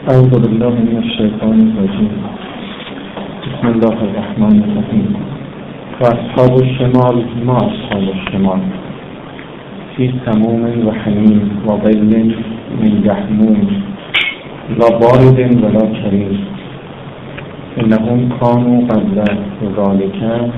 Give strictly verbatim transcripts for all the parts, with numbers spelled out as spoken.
أعوذ بالله من الشيطان الرجيم. بسم الله الرحمن الرحيم. وأصحاب الشمال ما أصحاب الشمال في سموم وحميم وظل من يحموم لا بارد ولا كريم إنهم كانوا قبل ذلك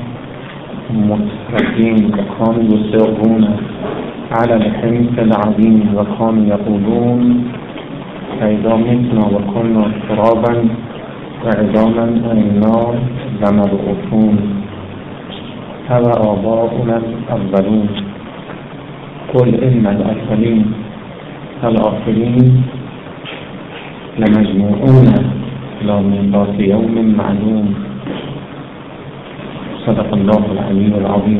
مترفين وكانوا يصرون على الحنث العظيم وكانوا يقولون فإذا متنا وكنا ترابا وعظاما أئنا لمبعوثون هذا آباؤنا الأولون قل إن الأولين الآخرين لمجموعون إلى ميقات يوم معلوم. صدق الله العلي العظيم.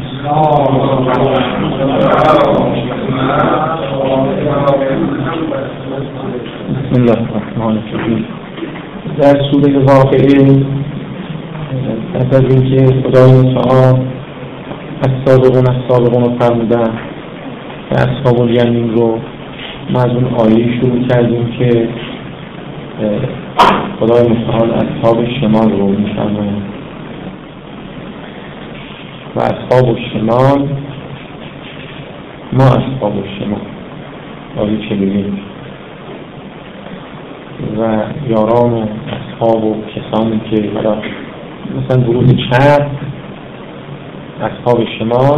بسم الله الرحمن الرحیم. در سوره واقعه پس از اینکه خدای متعال السابقون السابقون رو فرمودن که اصحاب الیمین رو ما از اون آیه شروع کردیم که خدای متعال اصحاب شمال رو می‌فرماید و اصحاب الشمال ما اصحاب الشمال آیه چهل و یک و یاران و اصحاب و کسانی که مثلا گروه چپ اصحاب شمال.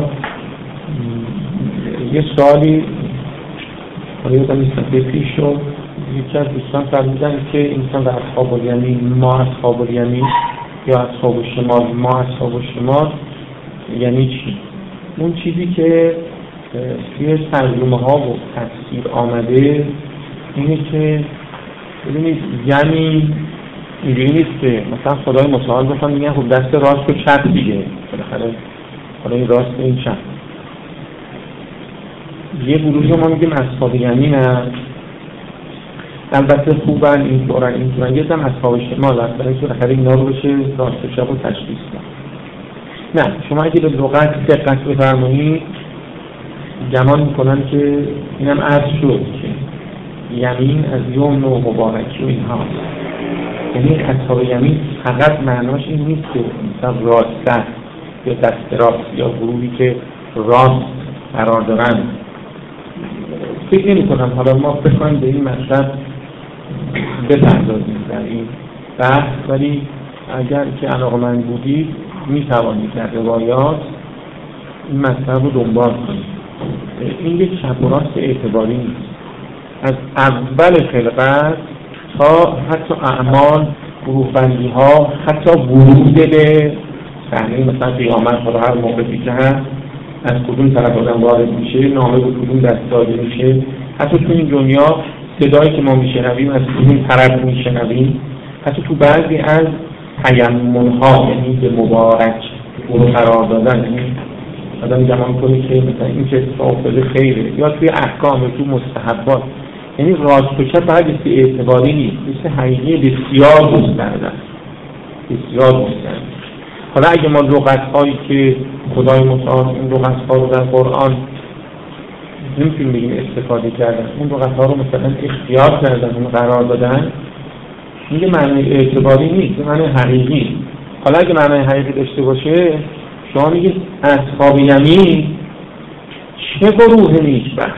یه سوالی یادم نیست که پیش شد، یکی از دوستان فرمودن که انسان در اصحاب الیمین ما اصحاب الیمین یا اصحاب شمال ما اصحاب شمال یعنی چی؟ اون چیزی که توی ترجمه ها و تفسیر آمده اینه که ببینید یعنی اینجوری نیست که مثلا خدای متعال بخوام میگن خب دست راست و چپ دیگه، بالاخره حالا این راست این چپ. یه گروهی ما میگیم اصحاب یمین هست، البته خوبن این طورن این طورن، یه دم اصحاب شمال هست برای که بالاخره اینا رو بشه راست و چپ رو تشخیص کنن. نه شما اگه به لغت دقت بفرمایید گمان میکنن که اینم عرض شد که یمین از یمن و مبارکی و اینها، یعنی اصحاب یمین فقط معناش این نیست که مثلا راست یا دست راست یا گروهی که راست قرار دارن. فکر نمی کنم حالا ما بخوایم به این مطلب بپردازیم در این بحث، ولی اگر که علاقه‌مند بودید می توانید در روایات این مطلب رو دنبال کنید. این یک چپ و راست اعتباری نیست. از اول خلقت تا حتی اعمال، گروه بندی ها، حتی ورود به صحنه مثلا قیامت، حالا هر موقعی که هست از کدوم طرف آدم وارد میشه، نامه به کدوم دست داده میشه، حتی تو این دنیا صدایی که ما میشنویم از کدوم طرف میشنویم، حتی تو بعضی از تیمم ها یعنی به مبارک او رو قرار دادن، یعنی آدم گمان کنه که مثلا این که صافل خیره، یا توی احکام یا تو مستحبات، یعنی راست و چپ فقط مثل اعتباری نیست، مثل حقیقی بسیار گسترده است، بسیار گسترده. حالا اگه ما لغت هایی که خدای متعال این لغت ها رو در قرآن نمیتونیم بگیم استفاده کردن، اون لغت ها رو مثلا اختیار کردن، اون قرار دادن، میگه معنی اعتباری نیست، معنی حقیقی. حالا اگه معنی حقیقی داشته باشه شما میگید اصحاب یمین چه گروه نیکبخت،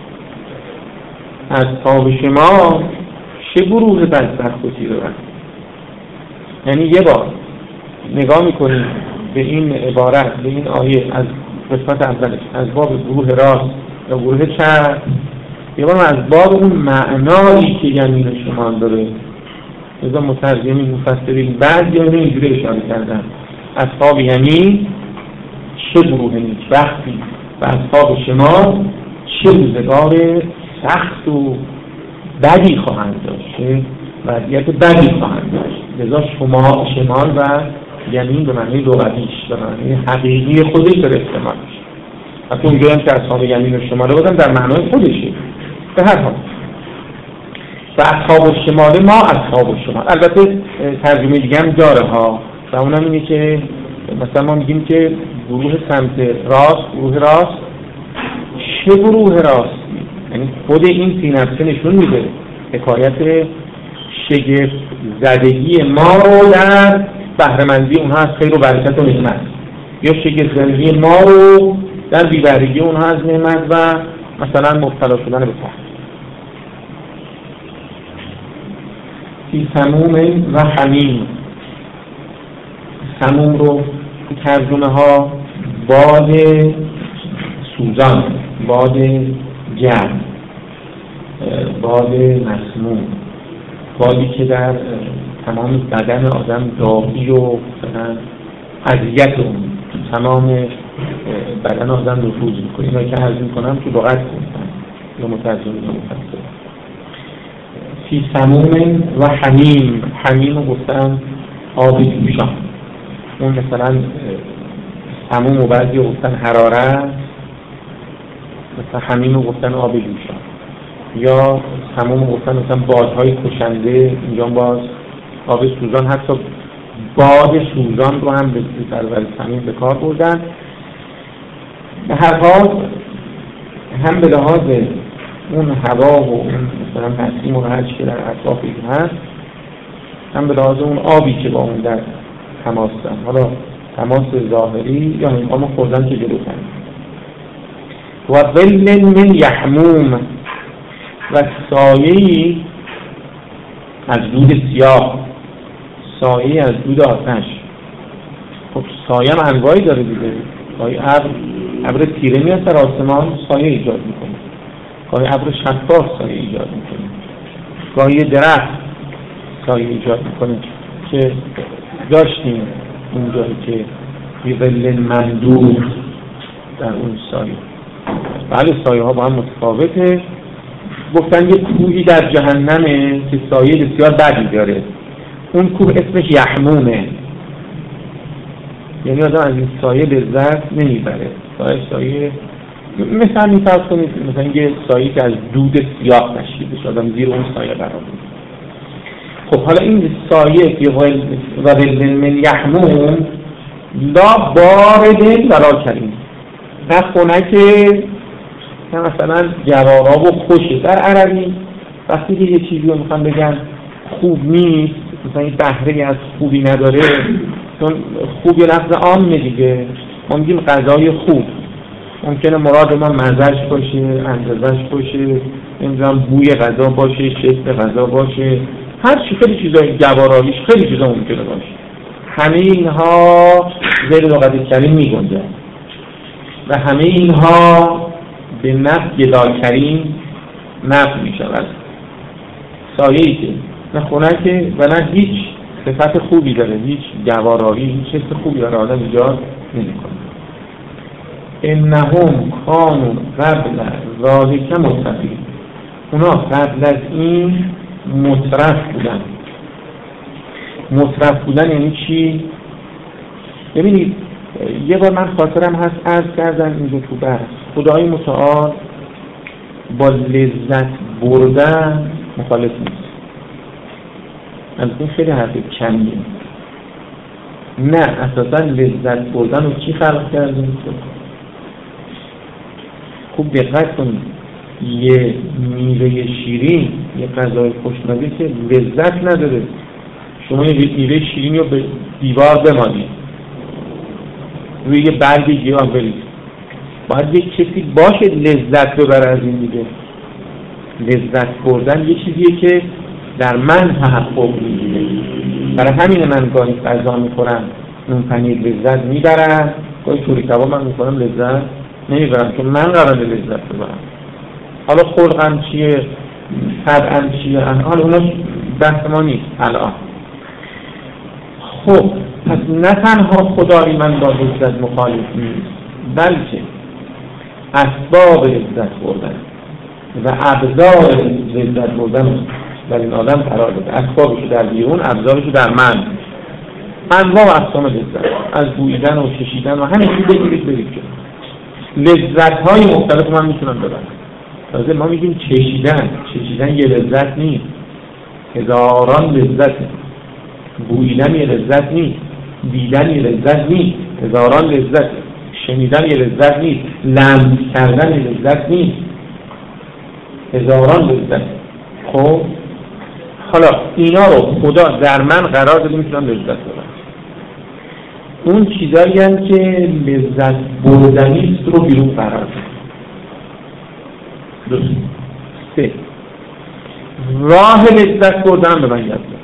اصحاب شمال چه گروه بدبخت و تیره‌روان. یعنی یه بار نگاه میکنید به این عبارت، به این آیه از قسمت اولش از باب گروه راست یا گروه چپ، یه بار از باب اون معنایی که یمین و شمال داره. لذا مترجمین مفسرین بعضی ها اینجوری اشاره کردن اصحاب یمین چه گروه نیکبختی و اصحاب شمال چه روزگار سخت و بدی خواهند داشت، چه وضعیت بدی خواهند داشت. لذا شما شمال و یمین به معنی لغویش به معنی حقیقی خودش داره استعمال میشه. حتی اونجا هم که اصحاب یمین و شمال رو بدن در معنای خودشه. به هر حال و اصحاب الشمال ما اصحاب الشمال، البته ترجمه دیگه هم داره ها، و اونم اینه که مثلا ما میگیم که گروه سمت راست، گروه راست چه گروه راستی، یعنی خود این فی نفسه نشون میده حکایت شگفت زدگی ما رو در بهره‌مندی اونها از خیر و برکت و نعمت، یا شگفت زدگی ما رو در بی‌بهرگی اونها از نعمت و مثلا مبتلا شدن به فقر. فی سموم و حمیم، سموم رو ترجمه ها باد سوزان، باد گرم، باد مسموم، بادی که در تمام بدن آدم داغی و اذیت اون تمام بدن آدم نفوذ میکنه. اینا که عرض میکنم که لغت کنم یا مترجم یا مفسر. فی سموم و حمیم، حمیم رو گفتن آب جوشان، اون مثلا سموم و بعضی رو گفتن حرارت، مثلا حمیم رو گفتن آب جوشان، یا سموم رو گفتن مثلا بادهای کشنده، اینجا باز آب سوزان، حتی باد سوزان رو هم به برابر سموم به کار بردن. به هر حال هم به لحاظ اون هوا و اون مثلا نسیم و هر چی که در اطراف این هست، هم به لحاظ اون آبی که با اون در تماس دارن، حالا تماس ظاهری یا هنگام خوردن که جلوتن. و ظل من یحموم، و سایه‌ای از دود سیاه، سایه‌ای از دود آتش. خب سایه هم انواعی داره دیگه، گاهی ابر ابر تیره میاد در آسمان سایه ایجاد میکنه، گاهی ابر شفاف سایه ایجاد میکنه، گاهی درخت سایه ایجاد میکنه که داشتیم اون جایی که ظل ممدود در اون سایه. بله سایه ها با هم متفاوته. گفتن یه کوهی در جهنمه که سایه بسیار بدی داره، اون کوه اسمش یحمومه، یعنی آدم از این سایه لذت نمیبره. سایه سایه مثلا میفرض کنید مثلا یه سایه که از دود سیاه تشکیل بشه، آدم زیر اون سایه قرار میگیره. خب حالا این سایه که و ظل من یحموم لا بارد ولا کریم، نه خنکه نه مثلا گوارا و خوشه. در عربی وقتی که یه چیزی رو میخوان بگن خوب نیست، مثلا این بهره از خوبی نداره، چون خوب یه لفظ عامه دیگه، ما میگیم غذای خوب، ممکنه مراد ما مزهش باشه، اندازش باشه، نمیدونم بوی غذا باشه، شکل غذا باشه، هر چی، خیلی چیزای گواراریش خیلی چیزا ممکنه باشه. همه اینها زیر لغت کریم میگنجه و همه اینها به نفی لا کریم نفی میشود. سایه‌ای که نه خنکه و نه هیچ صفت خوبی داره، هیچ گوارایی، هیچ حس خوبی داره، آدم ایجاد نمی‌کنه. انهم کانوا قبل ذلک مترفین، اونا قبل از این مترف بودن. مترف بودن یعنی چی؟ ببینید یه بار من خاطرم هست عرض کردم اینجا تو بحث، خدای متعال با لذت بردن مخالف نیست. از این خیلی حرف کمیه. نه اساسا لذت بردن رو کی خلق کرده؟ خوب دقت کنید، یه میوه شیرین، یه غذای خوشمزه که لذت نداره. شما یه میوه شیرین رو به دیوار بمانید، روی یه برگ گیاه برید، باید یک کسی باشه لذت ببره از این دیگه. لذت بردن یه چیزیه که در من تحقق میگیره. برای همین من گاهی غذا میخورم نون پنیر لذت میبرم، گاهی چوری کباب من میخورم لذت نمیبرم، که من قراره لذت ببرم. حالا خلقم چیه، طبعم چیه، حالا اونا بحث ما نیست الان. خب پس نه تنها خدای من با لذت مخالف نیست، بلکه اسباب لذت بردن و ابزار لذت بردن در این آدم قرار داده. اسبابشو در بیرون، ابزارشو در من. انواع و اقسام لذت، از بویدن و چشیدن و همین چیز بگیرید برید که لذت های مختلف من میتونم ببرم. تازه ما میگیم چشیدن، چشیدن یه لذت نیست، هزاران لذت. بویدن یه لذت نیست، دیدن یه لذت نیست، هزاران لذت. شنیدن یه لذت نیست، لمس کردن یه لذت نیست، هزاران لذت. خب حالا اینا رو خدا در من قرار داده میتونم لذت ببرم. اون چیزایی هستند که لذت بردنی است رو بیرون قرار داده. دو سه راه لذت بردن به من یاد داد.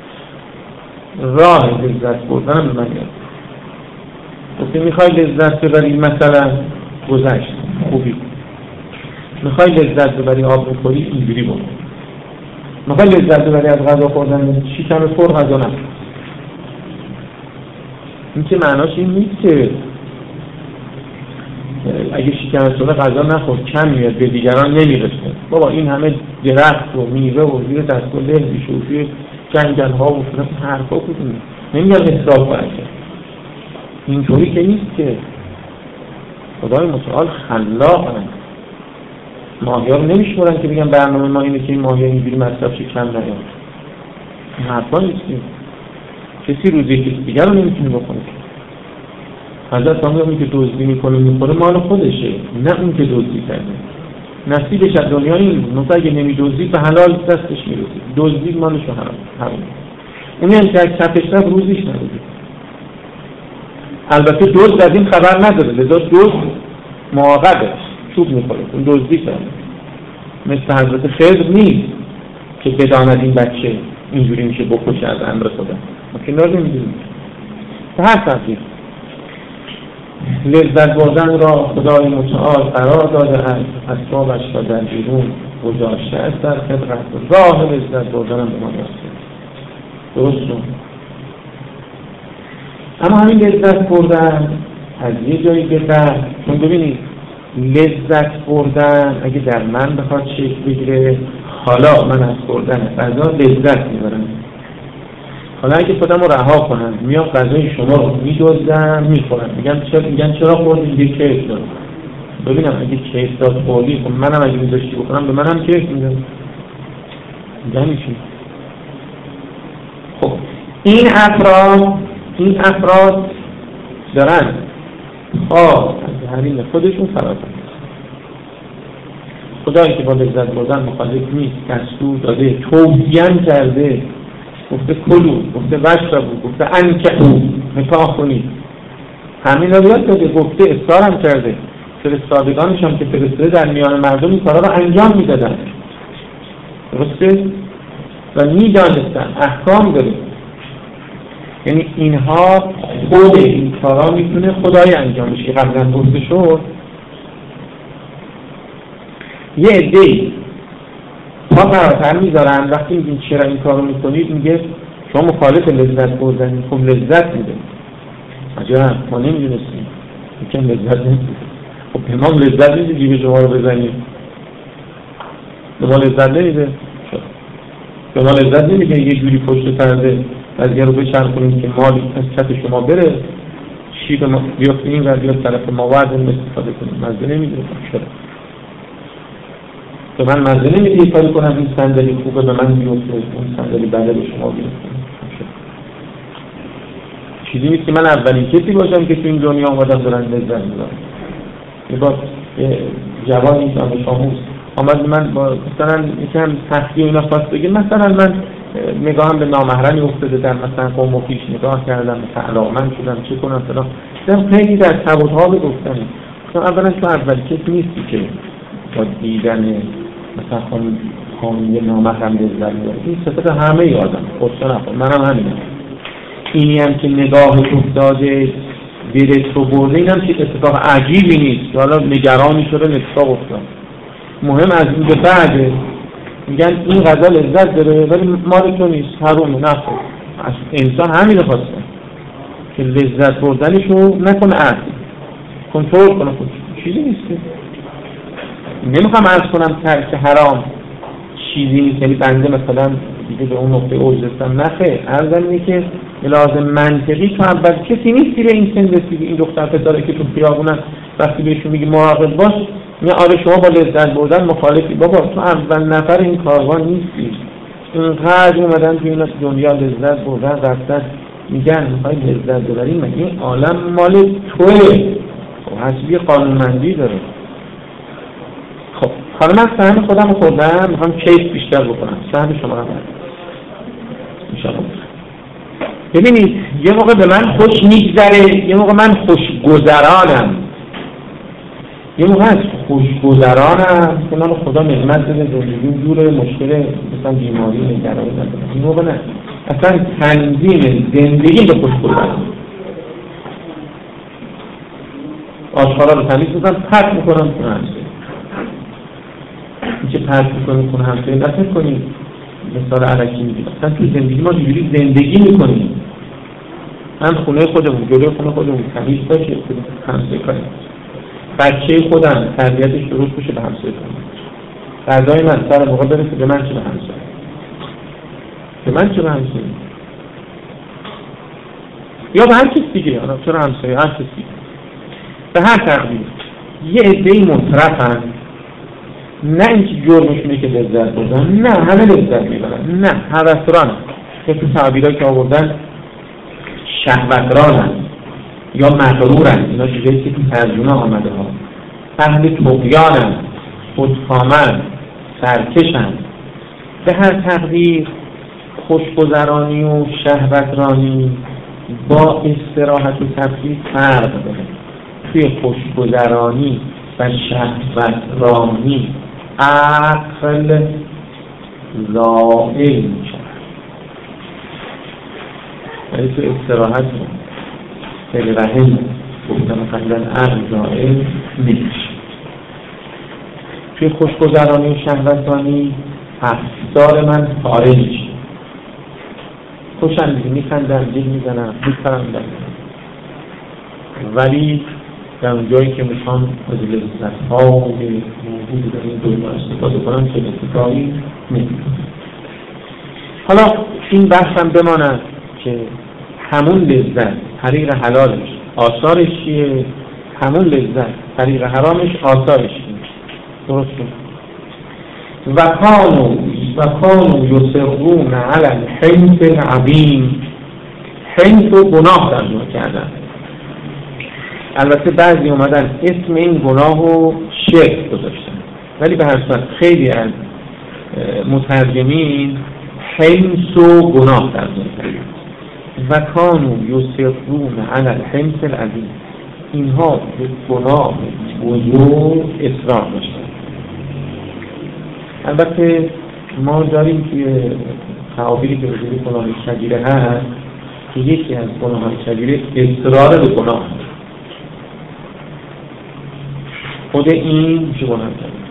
راه لذت بردن به من یاد داد. گفتی میخوای لذت ببری مثلا گذشت خوبی، میخوای لذت ببری آب بخوری اینجوری بخور، میخوای لذت ببری از غذا خوردن شکم پر غذا نخور. این که معناش این نیست که اگه شکم پر غذا نخور کم میاد به دیگران نمیرسه. بابا این همه درخت و میوه و زیر دست و له بیشوفی جنگل ها و فلان حرفا کدوم نمیگم حساب باشه. اینطوری که نیست که خدای متعال خلاقه. ماهی‌ها رو نمیشمرن که بگن برنامه ما اینه که این ماهی‌ها اینجوری مصرف شه کم نیاد. این حرفا نیست. کسی روزی کسی دیگر رو نمیتونه بکنه. حضرت اون که دزدی میکنه میخوره مال خودشه، نه اون که دزدی کرده. نصیبش از دنیا این مثلا اگه نمیدزدید به حلال دستش میرسید، دزدید مالش رو حرام همون. اونی هم که از کفش رفت روزیش ندید. البته دزد از این خبر نداره، لذا دزد معاقبه، چوب میخوره، اون دزدی کرده. مثل حضرت خضر نیست که بداند این بچه اینجوری میشه بکشه از امر خدا. ما که نار نمیدونیم. به هر ترتیب لذت بردن را خدای متعال قرار داده است، اسبابش را در بیرون گذاشته است در خلقت. راه لذت بردن به ما یاد درست رو. اما همین لذت بردن از یه جایی به بعد، چون ببینید لذت بردن اگه در من بخواد شکل بگیره، حالا من از خوردن غذا لذت میبرم، حالا اگه خودم رو رها کنم میام غذای شما رو میدوزم میخورم، میگن چرا میگن چرا خوردی؟ میگه کیف دارم. ببینم اگه کیف داد خوردی، خب منم اگه میذاشتی بخورم به منم کیف میدم. یعنی چی؟ خب این افراد این افراد دارن خواه از حریم خودشون فرار کنن. خدایی که با لذت بردن مخالف نیست، دستور داده، توصیه کرده، گفته کلو، گفته وشربو، گفته انکحوا، نکاح کنید. همین رو یاد داده، گفته اصرار هم کرده. فرستادگانش هم که فرستاده در میان مردم این کارا رو انجام میدادن. درسته؟ و میدانستن احکام داره. یعنی اینها خود این کارا میتونه خدای انجام بشه. قبلا گفته شد یه عده‌ای پا فراتر میذارن، وقتی میگین چرا این کارو میکنید میگه شما مخالف لذت بردن، خب لذت میده. عجب ما نمیدونستیم میگن لذت نمیده. خب امام لذت میده جیب شما رو بزنید، به ما لذت نمیده. به ما لذت نمیده یه جوری پشت پرده قضیه رو بچرخونیم که مالی از کف شما بره، شیب ما بیافته این و بیافت طرف ما وعد اون استفاده کنیم. مزده نمیده. چرا؟ که من مزده نمیده کاری کنم این صندلی خوبه به من بیفته، اون صندلی بده به شما بیفته. چیزی نیست که من اولین کسی باشم که تو این دنیا آمدم دارن لذت میبرن. یه بار جوانی دانش آموز آمد من با مثلا یکم تحقیق اینا خواست بگه مثلا من نگاهم به نامحرمی افتاده در مثلا قوم و پیش نگاه کردم، مثلا علاقمند شدم چه کنم فلان. دیدم خیلی در تب و تاب گفتن. اولا تو اولی کسی نیستی که با دیدن مثلا خانم خانم نامحرم لذت میبره. این صفت همه ای آدم خودشو نخور، منم همینم. اینی هم که نگاه افتاده بیرت رو برده، این هم که اتفاق عجیبی نیست که حالا نگرانی شده اتفاق افتاد. مهم از این به بعده میگن این غذا لذت داره ولی مال تو نیست، حرومه، نخور. انسان همین رو خواسته که لذت بردنشو نکنه، عرض کنترل کنه خودش. چیزی نیست. نمیخوام عرض کنم ترک حرام چیزی نیست، یعنی بنده مثلا دیگه به اون نقطه اوج رسیدم، نه خیر. عرضم اینه که لازم منطقی تو اول کسی نیستی به این سن رسیدی، این دختر پسره که تو خیابونن وقتی بهشون میگی مراقب باش، میگه آره شما با لذت بردن مخالفی. بابا تو اول نفر این کاروان نیستی. اینقدر اومدن تو این دنیا لذت بردن رفتن، میگن میخوای لذت ببری، مگه این عالم مال توه؟ خب حسبی قانونمندی داره. خب حالا من سهم خودم رو خوردم، میخوام کیف بیشتر بکنم. سهم شما رو برد انشاءالله. ببینید یه موقع به من خوش میگذره، یه موقع من خوشگذرانم. یه موقع از خوشگذرانم که من خدا نعمت داده زندگیم جوره، مشکل مثلا بیماری نگرانی ندارم. این موقع نه، اصلا تنظیم زندگی به خوشگذرانم. آشغالا رو تمیز میکنم، پرت میکنم خونه همسایه. این که پرت میکنم خونه همسایه نفر کنیم مثال علکی میگیم. اصلا تو زندگی ما جوری زندگی میکنیم، هم خونه خودمون جلوی خونه خودمون تمیز باشه، همسایه کنیم، بچه خودم تربیتش درست بشه به همسایه کنیم، غذای من سر موقع برسه به من چه به همسایه، به من چه به همسایه، یا به هر کس دیگه. آره چرا همسایه، هر کس دیگه. به هر تقدیر یه عده‌ای مصرفن، نه اینکه جرمشونه که لذت بردن، نه همه لذت میبرن، نه هوسرانن، که تو تعبیرها که آوردن شهوترانن یا مغرورن. اینا چیزایی که تو ترجمه آمده ها. اهل طغیانن، خودکامن، سرکشن. به هر تقدیر خوشگذرانی و شهوترانی با استراحت و تفریح فرق داره. توی خوشگذرانی و شهوترانی عقل زائل میشه، ولی تو استراحت خیلی رحم گفتم مثلا عقل زائل نمیشه. توی خوشگذرانی و شهوترانی افکار من خارج میشه، خوشم میگه، میخندم، جیل میزنم، میپرندم، ولی در اون جایی که میخوام از لذت‌های موجود در این دنیا استفاده کنم که اتفاقی نمی‌کنم. حالا این بحثم بماند که همون لذت طریق حلالش آثارش چیه، همون لذت طریق حرامش آثارش چیه. درست شد. و کانو و کانو یصرون علی الحنث العظیم. حنث و گناه ترجمه کردن. البته بعضی اومدن اسم این گناه رو شرک گذاشتن، ولی به هر صورت خیلی از مترجمین حنث و گناه ترجمه کردن. و کانو یصرون علی الحنث العظیم. اینها به گناه بزرگ اصرار داشتن. البته ما داریم که تعابیری که بزرگی گناه کبیره هست که یکی از گناه کبیره اصرار به گناه هست. خود این میشه گناه کبیره.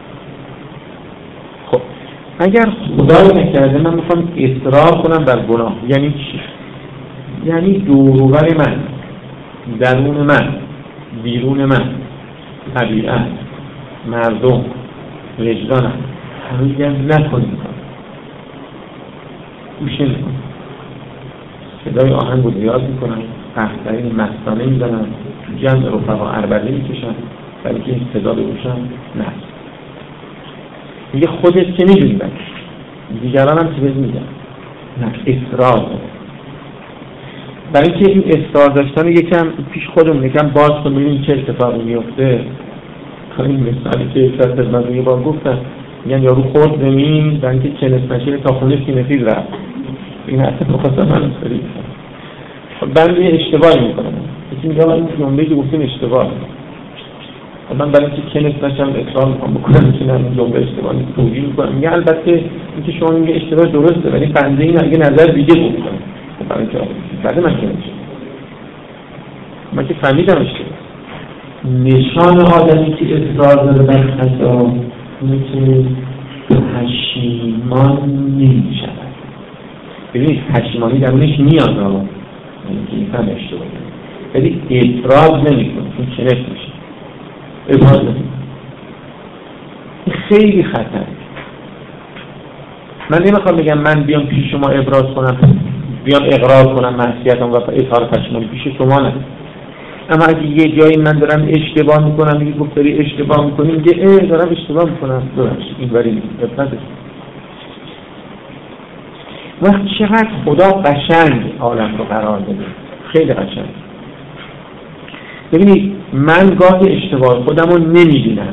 خب اگر خدای نکرده من میخوام اصرار کنم بر گناه، یعنی چی؟ یعنی دوروبر من، درون من، بیرون من، طبیعت، مردم، وجدانم همه دیگر نکنیم، گوشه میکنم، صدای آهنگ رو ریاض میکنم، قهقه‌ای مستانه میزنم، جمع رفقا عربده میکشم، ولی که این صدا بگوشم نه. میگه خودت که میدونی بگه، دیگران هم که بهت میگن نه، اصرار داره. برای اینکه این اصرار داشتن یکم پیش خودمون یکم باز کنیم ببینیم چه اتفاقی میفته. این مثالی که یک از من یه بار گفتم، میگن یارو خورد زمین برای اینکه چنس نشیر تا خونه سینفیز رفت. این حتی بخواستم من اصراری کنم. من یه اشتباهی میکنم، یکی میگم این جمله که گفتیم اشتباه. من برای اینکه کنس نشم اصرار میکنم بکنم که من جمله اشتباهی توجیه میکنم. میگه البته اینکه شما میگه اشتباه درسته، ولی بنده این اگه نظر دیگه بود کنم برای اینکه بعد من کنم من که فهمیدم اشتباه. نشان آدمی که اصرار داره بر خطا اینه که پشیمان نمی‌شود. ببینید پشیمانی درونش میاد، اینکه این هم اشتباه داره، ولی اعتراض نمی‌کنه، چون چنش میشه ابراز نمی‌کنه. این خیلی خطره. من نمیخوام بگم من بیام پیش شما ابراز کنم، بیام اقرار کنم معصیتم و اظهار پشیمانی پیش شما نه. اما اگه یه جایی من دارم اشتباه میکنم، میگه گفت داری اشتباه میکنی، میگه اه دارم اشتباه میکنم، درست این وری میگه ابتدش. وقت چقدر خدا قشنگ عالم رو قرار داده، خیلی قشنگ. ببینید من گاهی اشتباه خودم رو نمیدونم،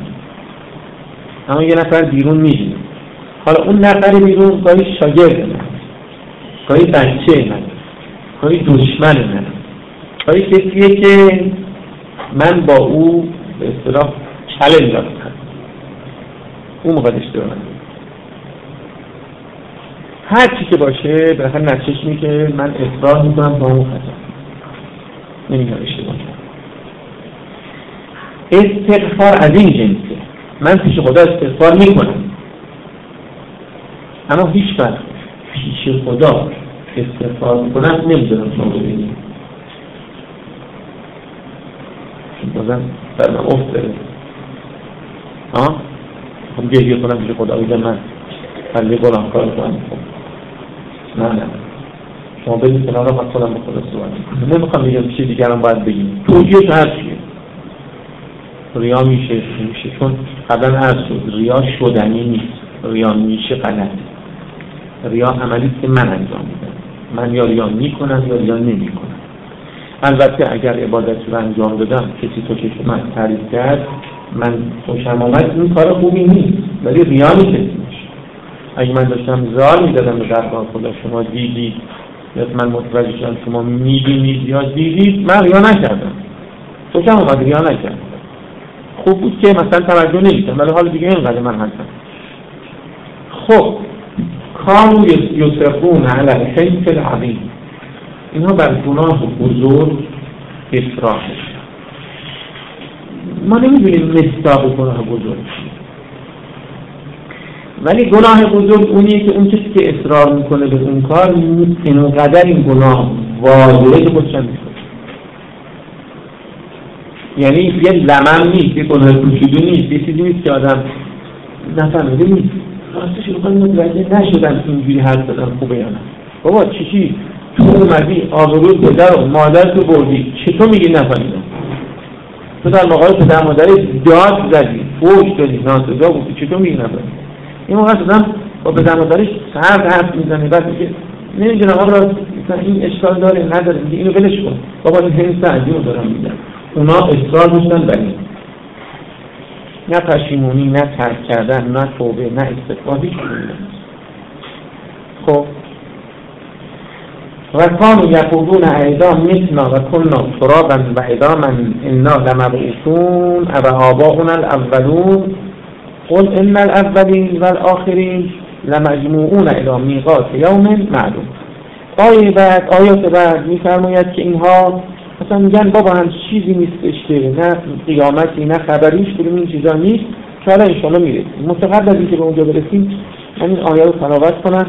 اما یه نفر بیرون میدونه. حالا اون نفر بیرون گاهی شاگرد من، گاهی بچه من، گاهی دشمن من، گاهی کسیه که من با او به اصطلاح چالش دارم، اون موقع اشتباه من. هر چی که باشه بالاخره نتیجهش اینه که من اصرار میکنم تا اون خطا نمیگم اشتباه کنم. استغفار از این جنسه، من پیش خدا استغفار میکنم، اما هیچ وقت پیش خدا استغفار میکنم نمیدونم شما ببینید بازم بر من افت داره ها هم گریه کنم پیش خدا بگم من بنده گناهکار کنم. نه نه شما بدید کنار من خودم به خدا صحبت نمیخوام بگم چیز دیگرم باید بگیم توجیهش هر چیه. ریا میشه میشه چون قبلا عرض شد ریا شدنی نیست، ریا میشه غلط. ریا عملی است که من انجام میدم، من یا ریا میکنم یا ریا نمیکنم. البته اگر عبادتی رو انجام دادم کسی تو چشم من تعریف کرد من خوشم آمد این کار خوبی نیست ولی ریا نیست. اگه من داشتم زال میدادم به درگاه خدا شما دیدید یا من متوجه شدم شما میبینید یا دیدید من ریا نکردم، خوشم آمد ریا نکردم. خوب بود که مثلا توجه نمیدم ولی حال دیگه اینقدر من هستم. خب کانو یصرون علی الحنث العظیم، اینها بر گناه بزرگ اصرار میکنن. ما نمیدونیم مصداق گناه بزرگ ولی گناه بزرگ اونیه که اون کسی که اصرار میکنه به اون کار اینقدر این گناه واضحه که خودشم میکنه. یعنی یه لمن نیست، یه گناه کوچولو نیست، یه چیزی نیست که آدم نفهمیده نیست. راستش رو کنم متوجه نشدم اینجوری حرف زدم خوبه یا نه. بابا چی چی تو اومدی آبروی پدر و مادر تو بردی چطور میگی نفهمیدم؟ تو در مقابل پدر مادرت داد زدی، فوش دادی، ناسزا بودی، چطور میگی نفهمیدم؟ این موقع آدم با پدر مادرش سرد حرف میزنه بعد میگه نمیدونم آقا این اشکال داره نداره، میگه اینو ولش کن بابا این حس عجیبو دارم میگم. اونا اصرار داشتن بر این، نه پشیمونی، نه ترک کردن، نه توبه، نه استغفار، هیچ چیزی نیست. خب و کانوا یقولون ایدا مثلنا و کنا ترابا و عظاما انا لمبعوثون او آباؤنا الاولون قل ان الاولین و الاخرین لمجموعون الی میقات یوم معلوم. آیه بعد آیات بعد میفرماید که اینها مثلا میگن بابا هم چیزی نیستش که نه قیامتی نه خبریش کدوم این چیزا نیست که حالا انشاءالله میرسیم. متقبل از اینکه به اونجا برسیم من این آیه رو تلاوت کنم.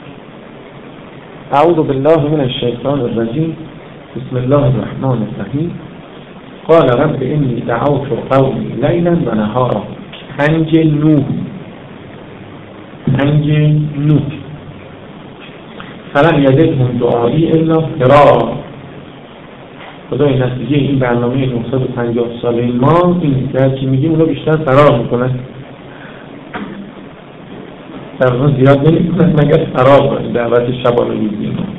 اعوذ بالله من الشیطان الرجیم بسم الله الرحمن الرحیم قال رب انی دعوت قومی لیلا و نهارا. پنج نوح پنج نوح فلم یزدهم دعایی الا فرارا. خدای نتیجه این برنامه نهصد و پنجاه ساله ما این که هرچی میگیم اونا بیشتر فرار میکنن، در اون زیاد نمیکنن مگر فرار کنن دعوت شبانه روزی ما.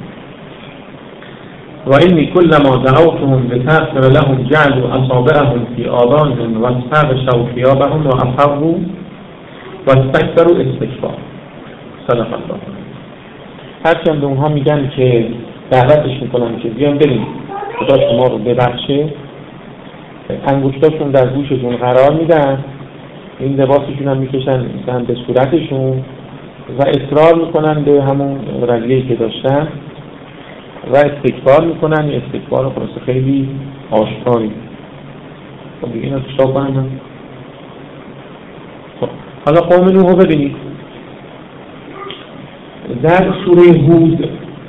و اینی کلما دعوتهم لتغفر لهم جعلوا اصابعهم فی آذانهم واستغشوا ثیابهم واصروا واستكبروا استکبارا. صدق الله. هرچند به اونها میگن که دعوتش میکنن که بیان بریم خدا شما رو ببخشه، انگشتاشون در گوششون قرار میدن، این لباسشون هم میکشن مثلا به صورتشون و اصرار میکنن به همون رویه‌ای که داشتن و استکبار میکنن. استکبار خلاصه خیلی آشکاری. خب دیگه اینا چیکار کنن؟ خب حالا قوم نوح رو ببینید در سوره هود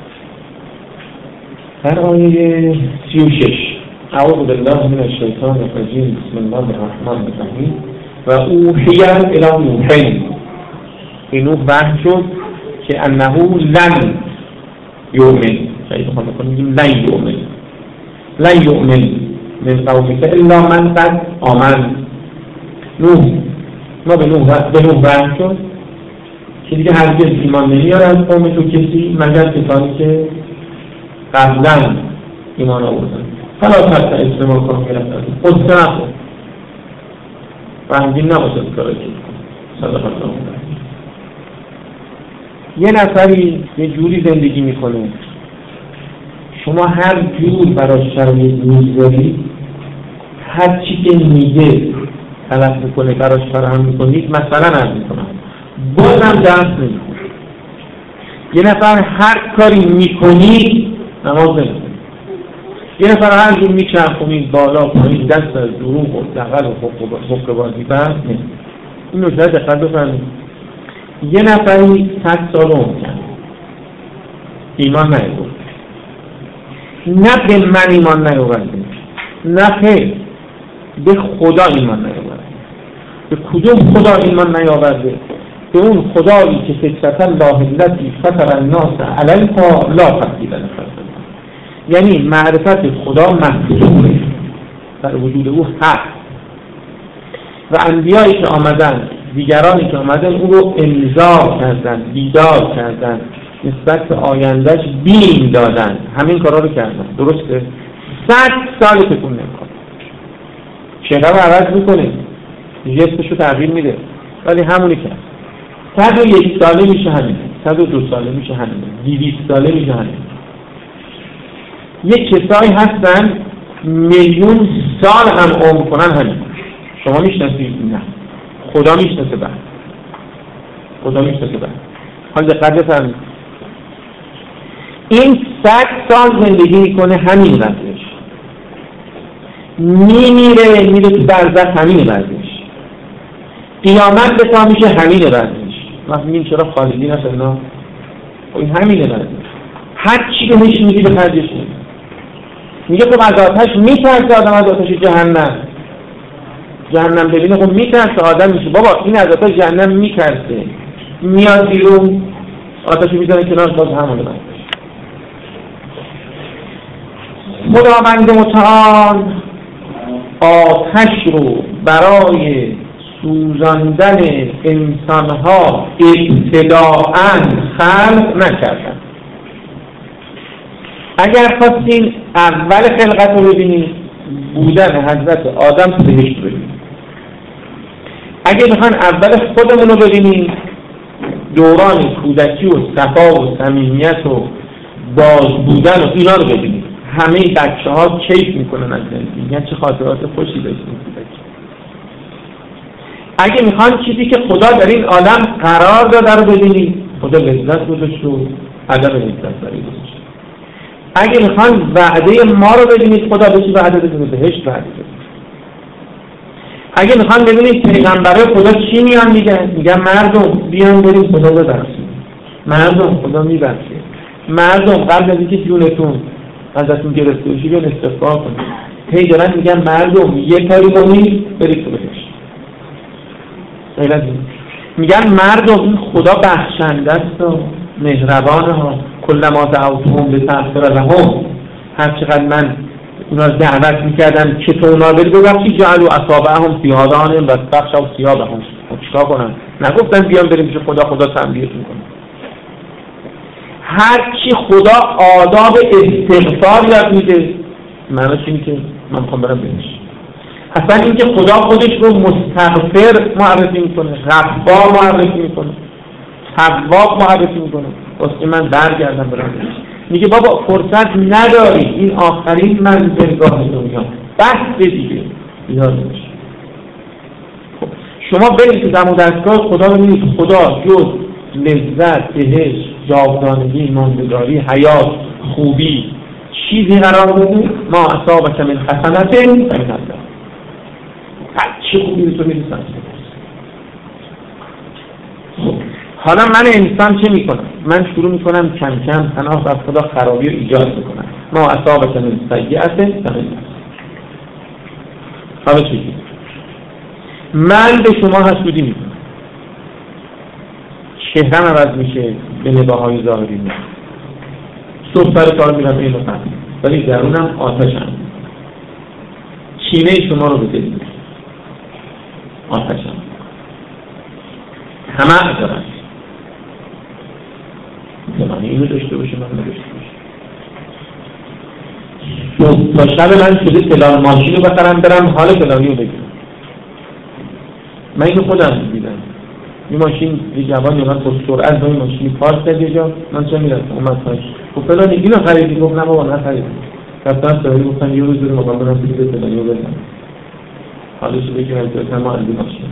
در آیه سی و شش اعوذ بالله من الشیطان الرجیم بسم الله الرحمن الرحیم و اوحی الی نوح. این نوح وحی شد که انه لن یؤمن، شاید بخوام بکنیم لن یؤمن لن یؤمن من قومک الا من قد آمن. نوح ما به نوح به نوح وحی شد که دیگه هرگز ایمان نمیاره از قوم تو کسی مگر کسانی که قبلا ایمان آوردن. فلا تحت اسم ما کام گرفتن خود نخور و همگین نباشد کارایی که صدق الله. یه نفری یه جوری زندگی میکنه، شما هر جور براش شرایط میذارید، هر چی که میگه طلب میکنه براش فراهم میکنید، مثلا عرض میکنم بازم درس نمیکنه. یه نفر هر کاری میکنید نماز نمیکنه. یه نفر هر جور میچرخونید بالا پایین، دست از دروغ و دغل و حقه بازی بس نه. این نکته دقت بفرمایید. یه نفری صد سال عمر کرد، ایمان نیاورد، نه به من ایمان نیاورده، نه خیر به خدا ایمان نیاورده. به کدوم خدا ایمان نیاورده؟ به اون خدایی که فطرت الله التی فطر الناس علیها لا تبدیل لخلق الله، یعنی معرفت خدا محصوله در وجود او هست و انبیایی که آمدن، دیگرانی که آمدن او رو امضا کردن، بیدار کردن، نسبت به آیندهش بیم دادن، همین کارا رو کردن. درسته؟ صد سال تکون نمیکنه، چهره رو عوض میکنه، جسمش رو تغییر میده، ولی همونی کرد. صد و یک ساله میشه همین، صد و دو ساله میشه همین، دویست ساله میشه همین. یک کسایی هستن میلیون سال هم عمر کنن همین. شما میشناسید؟ نه. خدا میشناسه. بعد خدا میشناسه. بعد حال دقت بفرمایید، این صد سال زندگی میکنه همین وضعش، میمیره میره تو برزخ همین وضعش، قیامت به پا میشه همین وضعش. وقتی میگیم چرا خالدین هست اینا، این همین وضعش. هر چی بهش میگی به خرجش میگی. میگه خب از آتش میترسه آدم، از آتش جهنم جهنم ببینه خب میترسه آدم میشه. بابا این از آتش جهنم میترسه، میاد بیرون آتش میزنه کنار، باز همونه باشه. خداوند متعال آتش رو برای سوزاندن انسانها ابتداءً خلق نکردن. اگر خواستین اول خلقت رو ببینید، بودن حضرت آدم تو بهشت ببینید. اگر میخوان اول خودمون رو ببینید، دوران کودکی و صفا و صمیمیت و باز بودن و اینا رو ببینید. همه بچه ها کیف میکنن از زندگی، میگن چه خاطرات خوشی داشتیم کودکی. اگه میخوان چیزی که خدا در این عالم قرار داده رو ببینید، خدا لذت گذاشت و عدم لذت برای گذاشت. اگه میخوان وعده ما رو ببینید، خدا به چی وعده داده؟ بهشت وعده داده. اگه میخوان ببینید پیغمبرای خدا چی میان میگن، میگن مردم بیان بریم خدا ببخشه، مردم خدا میبخشه، مردم قبل از اینکه جونتون ازتون گرفته بشه بیان استغفار کنید. هی دارن میگن مردم یه کاری کنید برید تو بهشت. غیر از این میگن مردم این خدا بخشنده است و مهربانه ها، کلما دعوتهم لتغفر لهم، هر چقدر من اونا رو دعوت میکردم که تو اونا بری ببخشی، جعلوا اصابعهم فی آذانهم واستغشوا ثیابهم. چیکار کنن؟ نگفتن بیان بریم پیش خدا، خدا تنبیهتون کنه. هر چی خدا آداب استغفار یاد میده، معنیش اینه که من میخوام برم بهش. اصلا اینکه خدا خودش رو مستغفر معرفی میکنه، غفار معرفی میکنه، تواب معرفی میکنه، واسه من برگردم برم بهش. میگه بابا فرصت نداری، این آخرین منزلگاه دنیا، بس دیگه یاد باشه. خب شما برید تو دم و دستگاه خدا ببینید، خدا جز لذت، بهشت، جاودانگی، ماندگاری، حیات، خوبی چیزی قرار بده؟ ما اصابک من حسنة فمن الله. هر چی خوبی تو میرسن. حالا من انسان چه میکنم؟ من شروع میکنم کم کم پناه از خدا خرابی رو ایجاد میکنم. ما اصابک من سیئة فمن الله. حالا چی؟ من به شما حسودی میکنم، چهرم عوض میشه به نگاه‌های ظاهری میشه، صبح سر کار میرم اینو خواهم، ولی درونم آتشم. کینه شما رو بدهید آتشم، همه دارم زمانی اینو داشته باشه، من نداشته باشه. تا شب من شده فلان ماشین رو بخرم برم حال فلانی رو بگیرم. من اینو خودم دیدم، این ماشین یه جوانی من با سرعت با این ماشینی پارک کرد یه جا، من چه میرفتم اومد پایین گفت فلان اینو خریدی؟ گفت نه بابا نخریدم. رفتم سواری گفتم یه روز رو مقام برم بلیط فلانی رو بزنم حالش رو بگیرم تو ما از این ماشین.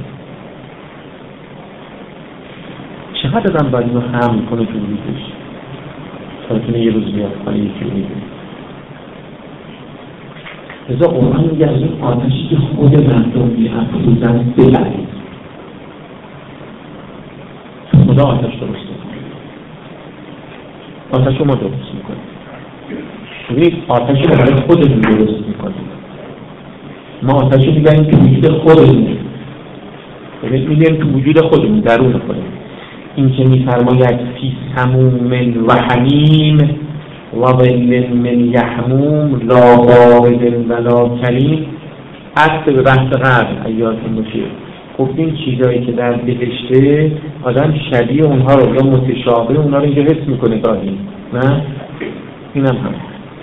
چقدر آدم باید اینو حمل کنه تو وجودش تا بتونه یه روز بیاد خانه یکی رو میگه. لذا قرآن میگه از اون آتشی که خود مردم می‌افروزند بلرزید. خدا آتش درست میکنه، آتش رو ما درست میکنیم. ببینید آتش رو برای خودمون درست میکنیم. ما آتش رو میبریم تو وجود خودمون، ببینید میبریم تو وجود خودمون، درون خودمون. این که میفرماید فی سموم و حمیم و ظل من یحموم لا بارد ولا کریم، عطف به بحث قبل ایاتون باشه. گفتیم چیزایی که در بهشته آدم شبیه اونها رو یا متشابه اونها رو اینجا حس میکنه گاهی، نه؟ اینم هم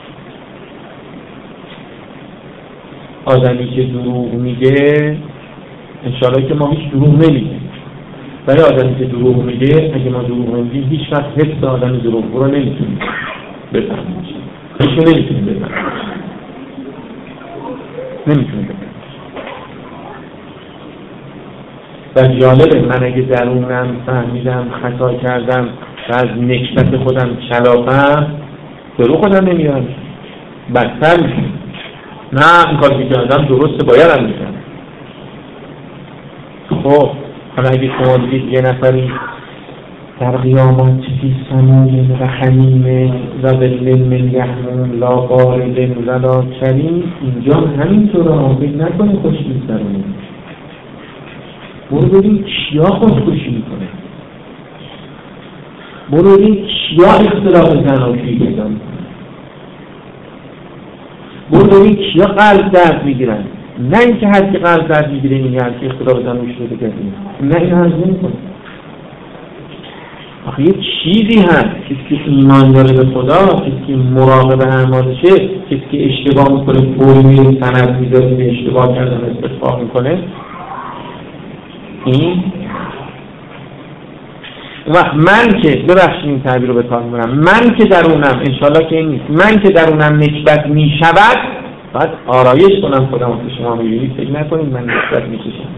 آدمی که دروغ میگه انشاءالله که ما هیچ دروغ نمیگیم، برای آدمی که دروغ میگه اگه ما دروغ نمیگیم هیچ وقت حس آدم دروغ رو نمیتونیم بفهمیم، هیچ رو نمیتونیم بفهمیم، نمیتونیم بفهمیم. و جالبه من اگه درونم فهمیدم خطا کردم و از نکبت خودم کلافم درو خودم نمیارم، بدتر میشم. نه این کار که کردم درسته باید هم میکنم. خب حالا اگه شما دیدید یه نفری در قیامت فی سموم و حمیم و ظل من یحموم لا بارد ولا کریم، اینجا همینطور فکر نکنه خوش می‌گذرونه. برو ببین کیا خودکشی میکنه، برو ببین کیا اختلاف زناشویی پیدا میکنه، برو ببین کیا قلب درد میگیرن. نه اینکه هر کی قلب درد میگیره میگه هر کی اختلاف زناشویی رو بگیریم، نه این هرز نمیکنه. آخه یه چیزی هست، کسی که ایمان داره به خدا، کسی که مراقب اعمالشه، کسی که اشتباه میکنه فوری میره سند میذاره به اشتباه کردن استغفار میکنه. این وقت من که ببخشید این تعبیر رو به کار میبرم، من که درونم انشالله که این نیست، من که درونم نکبت میشود باید آرایش کنم خودم که شما میبینید فکر نکنید من نکبت میکشم.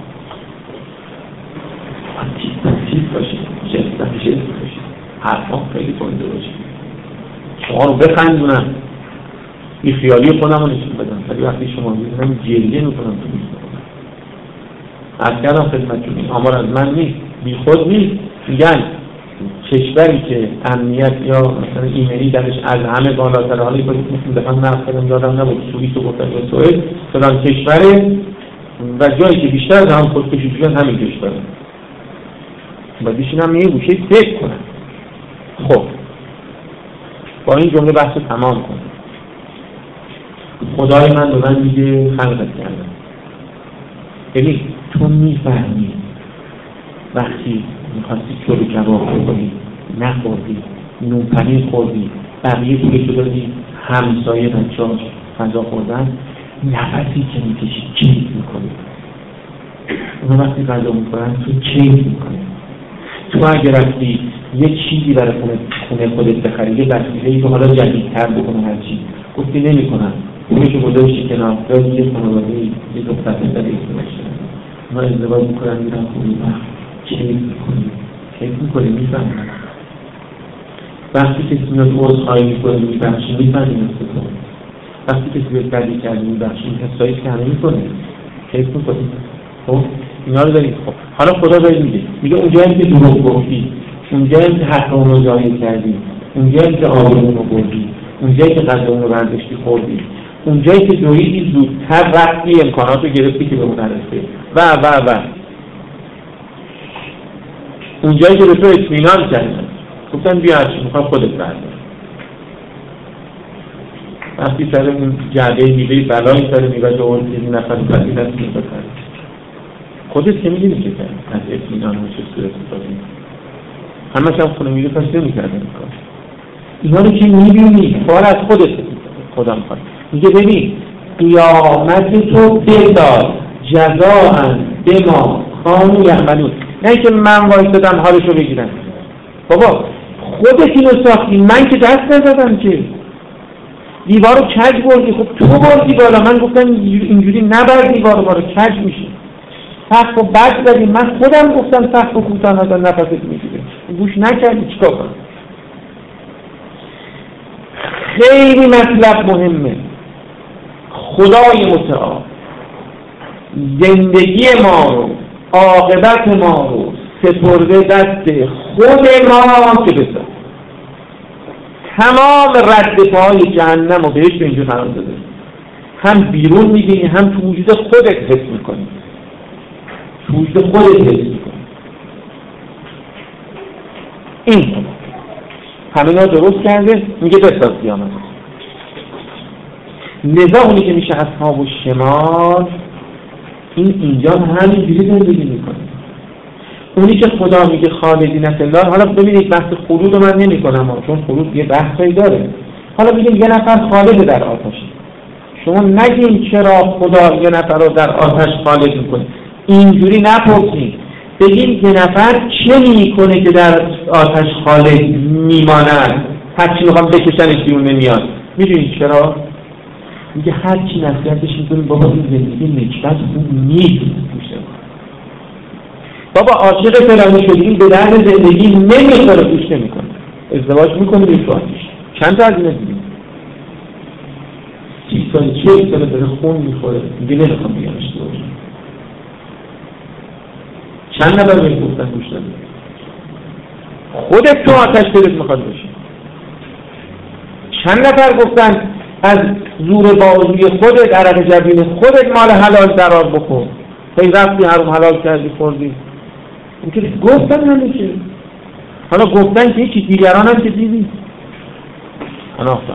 تیز باشه، جست جست باشه، حرفا خیلی کنده باشه، شما رو بخندونم، این خیالی خودم رو نشون بدم، ولی وقتی شما میبینم جلیه میکنم تو میکنم. از کردم خدمتتون این آمار از من نیست، بی خود نیست. میگن کشوری که امنیت یا مثلا ایمنی درش از همه بالاتر، حالا یه مثل دفعه نفت کردم یادم نبود سوئیس رو گفتن یا سوئد فلان کشوره و جایی که بیشتر از هم خودکشی شدن همین کشوره. باید بشینم یه گوشه فکر کنم. خب با این جمله بحث تمام کنم. خدای من به من میگه خلقت کردم. ببین تو میفهمی وقتی میخواستی چلو کباب بکنی نخوردی، نون پنیر خوردی، بقیه پولشو دادی، همسایه بچه‌هاش غذا خوردن، نفسی که میکشی کیف میکنی. اون وقتی غذا میکنن تو کیف میکنی. تو اگر رفتی یه چیزی برای خونه, خونه خودت بخری، یه وسیله‌ای که حالا جدیدتر بکنه هر چی، گفتی نمیکنم، پولشو گذاشتی کنار، دادی یه خانواده‌ای یه دختر پسر ازدواج کردن، ما ازدواج میکنن میرن خونه کیف میکنی، کیف میکنی میفهمی. وقتی کسی میاد عذرخواهی میکنه میبخشی میفهمی نفس تو. وقتی کسی بهت بدی کرده میبخشی حسایی که همه میکنه کیف میکنی. خب اینا رو دارید. خب حالا خدا دارید میگه میگه اونجایی که دروغ گفتی، اونجایی که حق اون رو ضایع کردی، اونجایی که آبرون رو بردی، اونجایی که قدر اون رو برداشتی خوردی، اونجایی که دویدی زودتر رفتی امکانات رو گرفتی که به اون نرسه و و و اونجایی که به تو اطمینان کردن گفتن بیا هرچی میخواد خودت بردار. وقتی سر اون جعبه میوه بلایی سر میوه دوان یه نفر بردی دست میخواد خودت که میدونی که کرد از اطمینان و چه صورت استفاده همه هم خونه میوه پس نمیکردن کار. اینا رو که میبینی فار از خودت خدا میخواد. میگه ببین قیامت تو بدار جزاء بما کانوا یعملون. نه اینکه من وایسادم حالشو بگیرم. بابا خودت اینو ساختی، من که دست نزدم که. دیوار رو کج بردی، خب تو بردی بالا، من گفتم اینجوری نباید دیوار رو بالا، کج میشه. سقف رو بد زدی، من خودم گفتم سقف رو کوتاه نزن نفست میگیره، گوش نکردی، چیکار کنم؟ خیلی مطلب مهمه. خدای متعال زندگی ما رو، عاقبت ما رو سپرده دست خود ما که بسازه. تمام رد پاهای جهنم و بهش به اینجا قرار داده، هم بیرون میبینی هم تو وجود خودت حس میکنی، تو وجود خودت حس میکنی. این همه نا درست کرده، میگه بساز قیامت. لذا اونی که میشه اصحاب و شمال، این اینجا همین جوری زندگی میکنه. اونی که خدا میگه خالدین فی النار، حالا ببینید بحث خلود رو من نمی کنم چون خلود یه بحثی داره. حالا بگیم یه نفر خالد در آتش، شما نگین چرا خدا یه نفر رو در آتش خالد میکنه، اینجوری نپرسید، بگین یه نفر چه میکنه که در آتش خالد میماند، هرچی میخوام بکشنش بیرون نمیاد. میدونید چرا؟ میگه هرچی نصیحتش میکنیم بابا این زندگی نکبت خوب نیست، بابا عاشق فلانی شدیم به درد زندگی نمیخوره، گوش نمیکنه، ازدواج میکنه به شوهرش. چند تا از اینا دیدیم، سی سال چهل سال داره خون میخوره، میگه نمیخوام بیام ازدواج. چند نفر بهش گفتن گوش نمیکنه. خودت تو آتش دلت میخواد باشی. چند نفر گفتن از زور بازوی خودت، عرق جبین خودت مال حلال درار بکن، پی رفتی حرام حلال کردی خوردی. اینکه گفتن نمیشه. حالا گفتن که چی، دیگران هم که دیدی اناختن.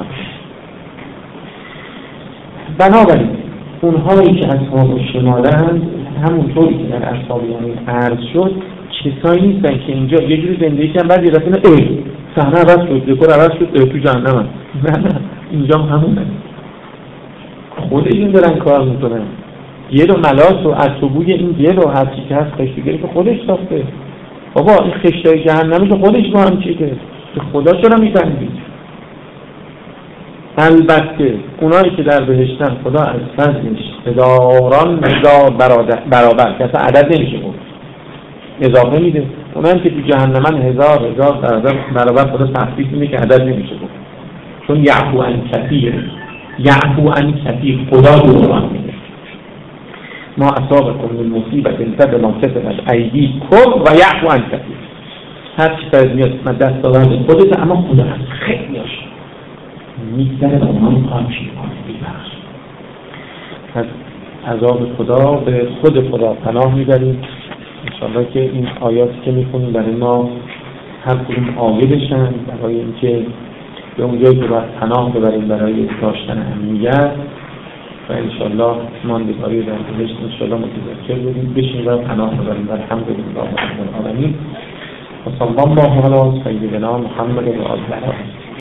بنابراین اونهایی که اصحاب و شمالند، همونطوری که در اصحاب یعنی عرض شد، کسایی نیستن که اینجا یه جوری زندگی کردن بعد یه دفعه ای صحنه عوض شد، دکور عوض شد، تو جهنمن. نه نه، اینجا هم همونه، خودشون دارن کار میکنن. گل و ملاس و عصبوی این گل و هرچی که هست خشتگری که خودش ساخته. بابا این خشتای جهنمی که خودش با هم چیده، که خدا چرا میفهمید؟ البته اونایی که در بهشتن خدا از فضلش هزاران هزار برابر که اصلا عدد نمیشه بود اضافه میده. اونایی که تو جهنمن هزار هزار برابر خدا تخفیف میده که عدد نمیشه بود، چون یعفو عن کثیر، یعفو عن کثیر، خدا دوران میده. ما اصابکم من مصیبت فبما کسبت ایدیکم و یعفو عن کثیر. هر چی فرض میاد من دست آورد خودت، اما خدا هست خیلی هاش میگذره و اونها کارش میکنه میبخش. از عذاب خدا به خود خدا پناه میبریم. انشاءالله که این آیاتی که میخونیم برای ما هر کدوم آیه بشن، برای اینکه به اون جایی که باید پناه ببریم برای داشتن امنیت و انشاءالله ماندگاری در بهشت انشاءالله متذکر بودیم بشیم و پناه ببریم. الحمدلله رب العالمین و صلی الله علی سیدنا محمد و آله.